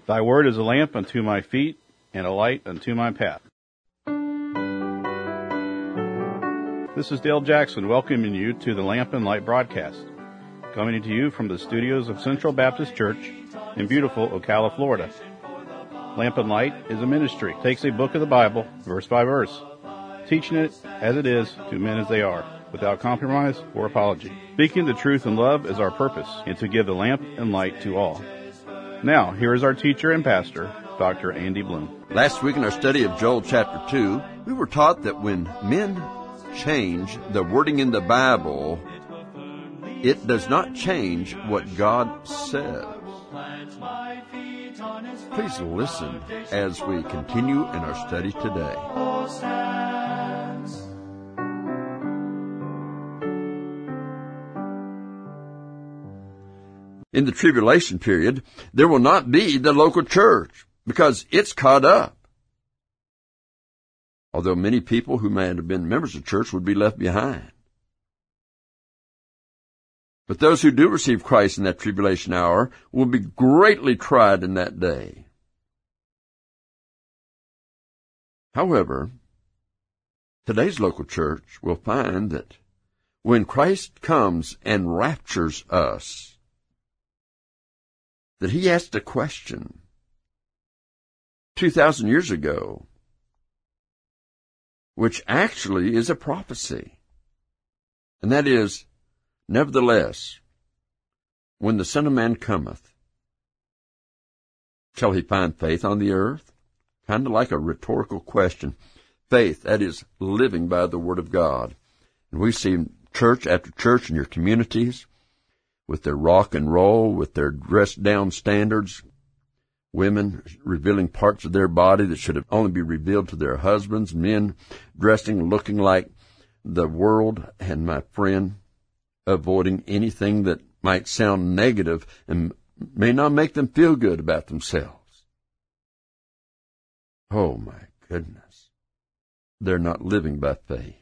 Thy word is a lamp unto my feet and a light unto my path. This is Dale Jackson welcoming you to the Lamp and Light broadcast, coming to you from the studios of Central Baptist Church in beautiful Ocala, Florida. Lamp and Light is a ministry. It takes a book of the Bible, verse by verse, teaching it as it is to men as they are, without compromise or apology. Speaking the truth in love is our purpose, and to give the lamp and light to all. Now, here is our teacher and pastor, Dr. Andy Bloom. Last week in our study of Joel chapter 2, we were taught that when men change the wording in the Bible, it does not change what God says. Please listen as we continue in our study today. In the tribulation period, there will not be the local church because it's caught up. Although many people who may have been members of church would be left behind. But those who do receive Christ in that tribulation hour will be greatly tried in that day. However, today's local church will find that when Christ comes and raptures us, that he asked a question 2,000 years ago, which actually is a prophecy. And that is, nevertheless, when the Son of Man cometh, shall he find faith on the earth? Kind of like a rhetorical question. Faith, that is, living by the Word of God. And we see church after church in your communities, with their rock and roll, with their dressed-down standards, women revealing parts of their body that should have only be revealed to their husbands, men dressing, looking like the world, and my friend, avoiding anything that might sound negative and may not make them feel good about themselves. Oh, my goodness. They're not living by faith.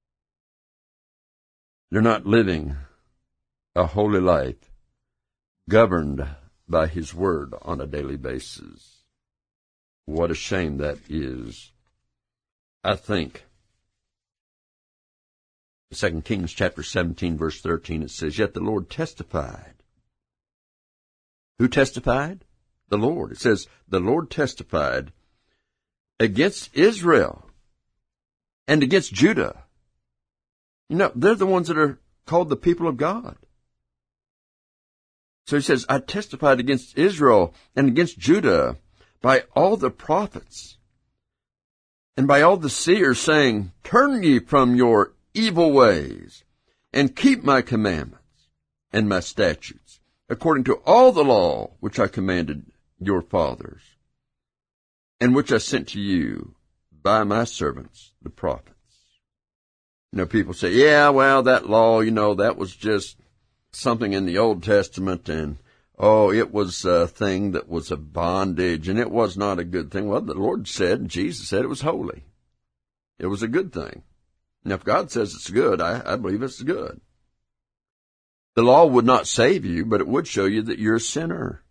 They're not living a holy life governed by his word on a daily basis. What a shame that is. I think 2 Kings chapter 17 verse 13, it says, Yet the Lord testified. Who testified? The Lord. It says, the Lord testified against Israel and against Judah. You know, they're the ones that are called the people of God. So he says, I testified against Israel and against Judah by all the prophets and by all the seers, saying, Turn ye from your evil ways and keep my commandments and my statutes, according to all the law which I commanded your fathers, and which I sent to you by my servants, the prophets. You know, people say, yeah, well, that law, that was just something in the Old Testament, and, it was a thing that was a bondage, and it was not a good thing. Well, the Lord said, Jesus said it was holy. It was a good thing. Now, if God says it's good, I believe it's good. The law would not save you, but it would show you that you're a sinner.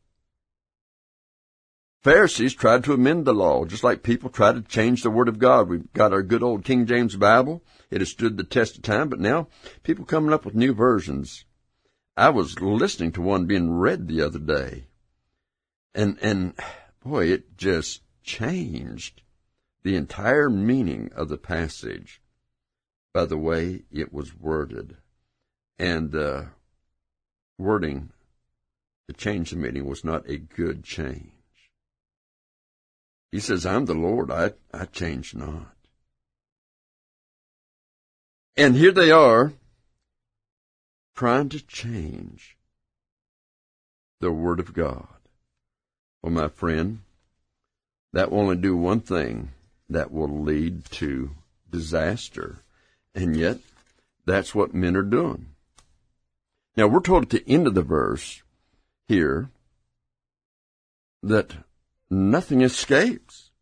Pharisees tried to amend the law, just like people try to change the Word of God. We've got our good old King James Bible. It has stood the test of time, but now people coming up with new versions. I was listening to one being read the other day, and boy, it just changed the entire meaning of the passage by the way it was worded. And the wording to change the meaning was not a good change. He says, I'm the Lord, I change not. And here they are, trying to change the Word of God. Well, my friend, that will only do one thing. That will lead to disaster. And yet, that's what men are doing. Now, we're told at the end of the verse here that nothing escapes.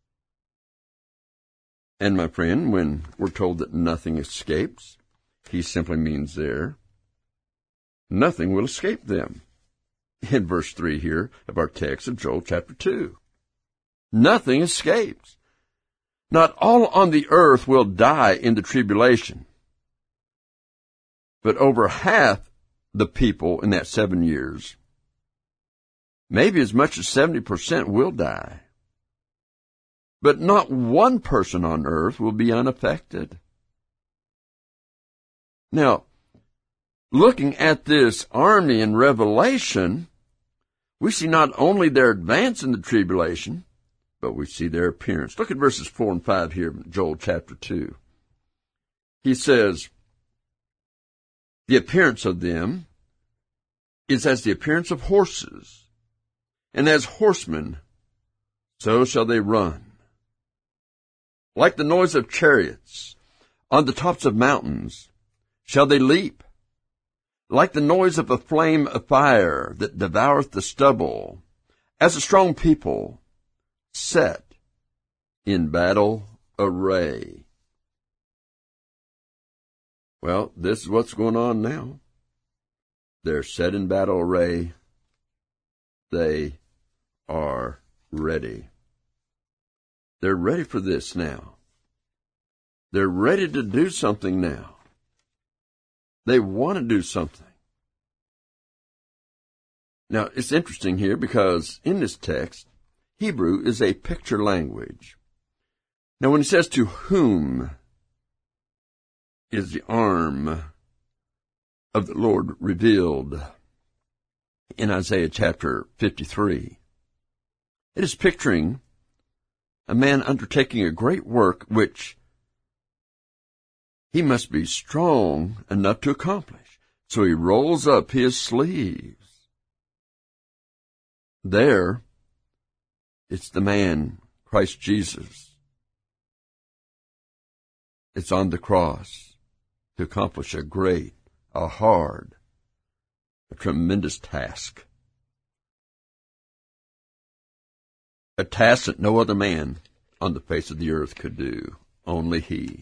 And my friend, when we're told that nothing escapes, he simply means there, nothing will escape them. in verse 3 here of our text of Joel chapter 2. Nothing escapes. Not all on the earth will die in the tribulation, but over half the people in that 7 years, maybe as much as 70% will die. But not one person on earth will be unaffected. Now, looking at this army in Revelation, we see not only their advance in the tribulation, but we see their appearance. Look at verses 4 and 5 here in Joel chapter 2. He says, the appearance of them is as the appearance of horses, and as horsemen, so shall they run. Like the noise of chariots on the tops of mountains shall they leap. Like the noise of a flame of fire that devoureth the stubble, as a strong people set in battle array. Well, this is what's going on now. They're set in battle array. They are ready. They're ready for this now. They're ready to do something now. They want to do something. Now, it's interesting here because in this text, Hebrew is a picture language. Now, when it says to whom is the arm of the Lord revealed in Isaiah chapter 53, it is picturing a man undertaking a great work which he must be strong enough to accomplish. So he rolls up his sleeves. There, it's the man, Christ Jesus. It's on the cross to accomplish a great, a hard, a tremendous task. A task that no other man on the face of the earth could do, only he.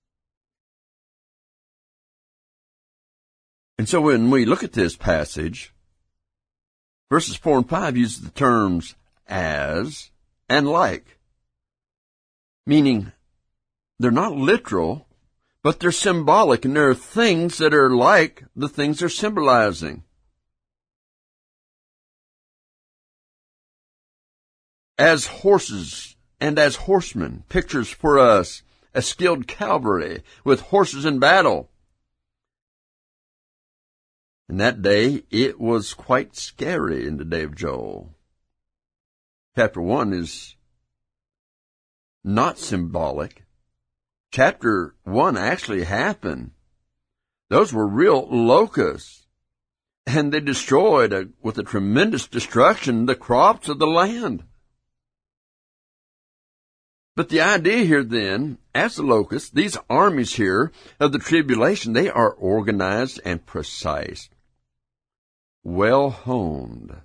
And so when we look at this passage, verses 4 and 5 use the terms as and like, meaning they're not literal, but they're symbolic, and there are things that are like the things they're symbolizing. As horses and as horsemen, pictures for us a skilled cavalry with horses in battle. In that day, it was quite scary in the day of Joel. Chapter 1 is not symbolic. Chapter 1 actually happened. Those were real locusts, and they destroyed, with a tremendous destruction, the crops of the land. But the idea here then, as the locusts, these armies here of the tribulation, they are organized and precise, well-honed.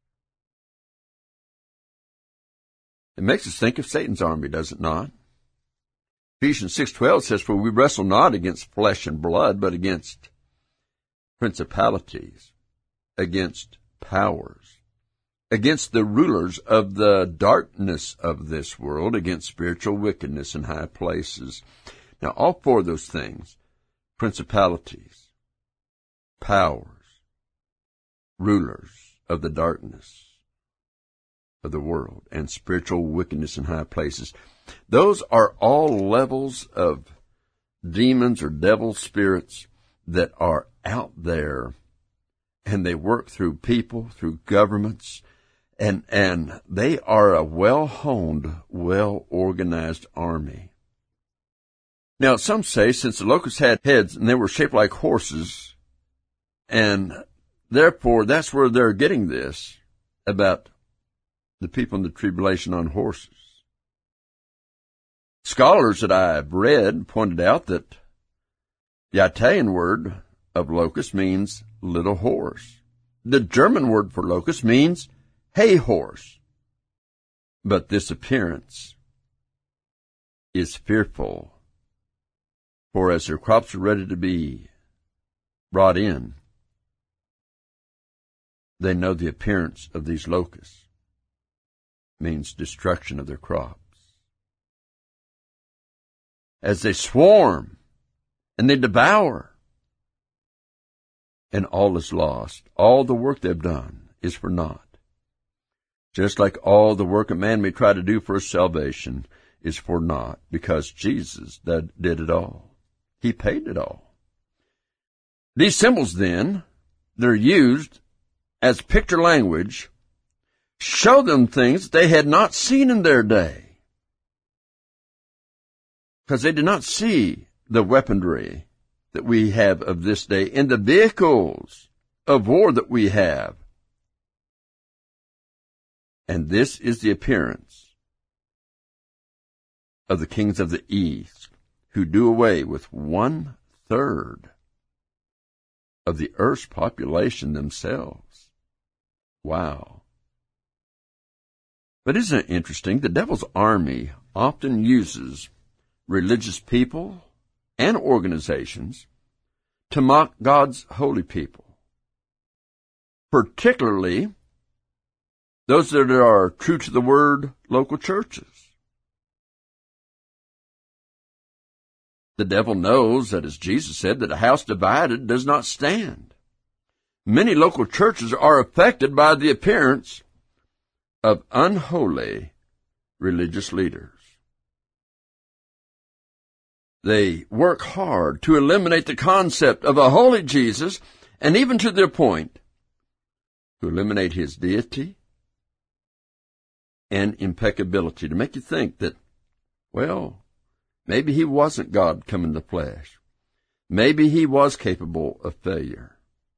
It makes us think of Satan's army, does it not? Ephesians 6:12 says, for we wrestle not against flesh and blood, but against principalities, against powers, against the rulers of the darkness of this world, against spiritual wickedness in high places. Now, all four of those things, principalities, powers, rulers of the darkness of the world, and spiritual wickedness in high places, those are all levels of demons or devil spirits that are out there, and they work through people, through governments, and they are a well-honed, well-organized army. Now, some say since the locusts had heads and they were shaped like horses, and therefore that's where they're getting this about the people in the tribulation on horses. Scholars that I've read pointed out that the Italian word of locust means little horse. The German word for locust means hay horse. But this appearance is fearful, for as their crops are ready to be brought in, they know the appearance of these locusts means destruction of their crops. As they swarm and they devour, and all is lost. All the work they've done is for naught. Just like all the work a man may try to do for his salvation is for naught, because Jesus did it all. He paid it all. These symbols, then, they're used as picture language, show them things they had not seen in their day, because they did not see the weaponry that we have of this day in the vehicles of war that we have. And this is the appearance of the kings of the east, who do away with 1/3 of the earth's population themselves. Wow. But isn't it interesting? The devil's army often uses religious people and organizations to mock God's holy people, particularly those that are true to the word local churches. The devil knows that, as Jesus said, that a house divided does not stand. Many local churches are affected by the appearance of unholy religious leaders. They work hard to eliminate the concept of a holy Jesus, and even to their point, to eliminate his deity and impeccability, to make you think that, well, maybe he wasn't God come in the flesh. Maybe he was capable of failure.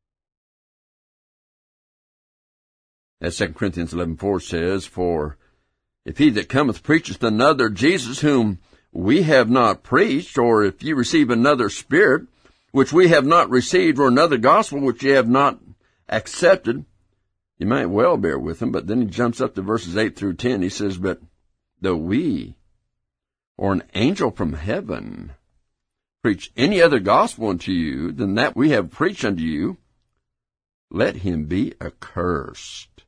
As 2 Corinthians 11:4 says, "For if he that cometh preacheth another Jesus whom we have not preached, or if ye receive another spirit, which we have not received, or another gospel which ye have not accepted," you might well bear with him, but then he jumps up to verses 8 through 10. He says, "But though we, or an angel from heaven, preach any other gospel unto you than that we have preached unto you, let him be accursed."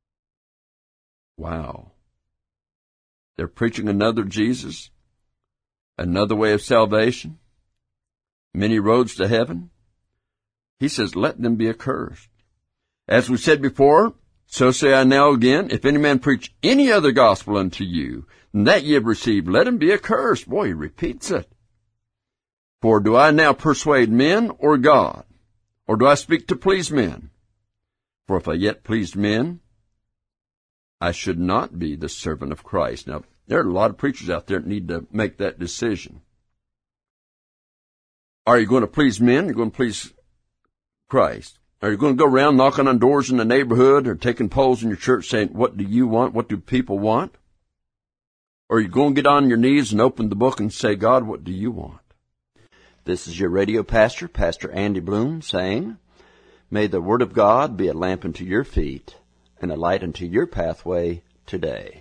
Wow. They're preaching another Jesus, another way of salvation, many roads to heaven. He says, let them be accursed. As we said before, so say I now again, if any man preach any other gospel unto you than that ye have received, let him be accursed. Boy, he repeats it. For do I now persuade men or God? Or do I speak to please men? For if I yet pleased men, I should not be the servant of Christ. Now, there are a lot of preachers out there that need to make that decision. Are you going to please men? Or are you going to please Christ? Are you going to go around knocking on doors in the neighborhood or taking polls in your church saying, what do you want? What do people want? Or are you going to get on your knees and open the book and say, God, what do you want? This is your radio pastor, Pastor Andy Bloom, saying, may the Word of God be a lamp unto your feet and a light unto your pathway today.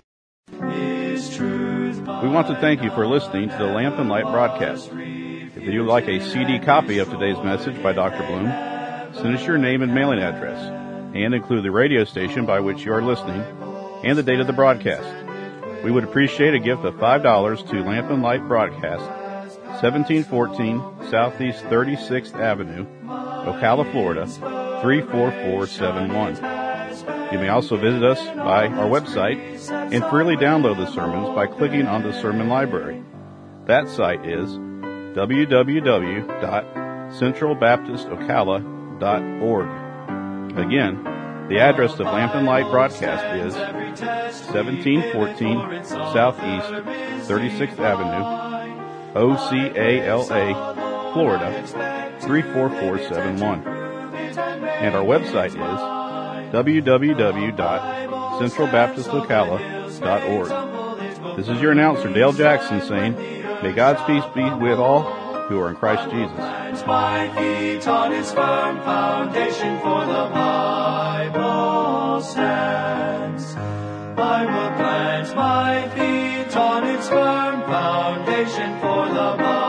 We want to thank you for listening to the Lamp and Light broadcast. If you would like a CD copy of today's message by Dr. Bloom, send us your name and mailing address, and include the radio station by which you are listening and the date of the broadcast. We would appreciate a gift of $5 to Lamp and Light Broadcast, 1714 Southeast 36th Avenue, Ocala, Florida, 34471. You may also visit us by our website and freely download the sermons by clicking on the sermon library. That site is www.centralbaptistocala.org. Again, the address of Lamp and Light Broadcast is 1714 Southeast 36th Avenue, Ocala, Florida, 34471. And our website is www.centralbaptistocala.org. This is your announcer, Dale Jackson, saying, may God's peace be with all who are in Christ Jesus. My feet on its firm foundation, for the Bible stands. I will plant my feet on its firm foundation, for the Bible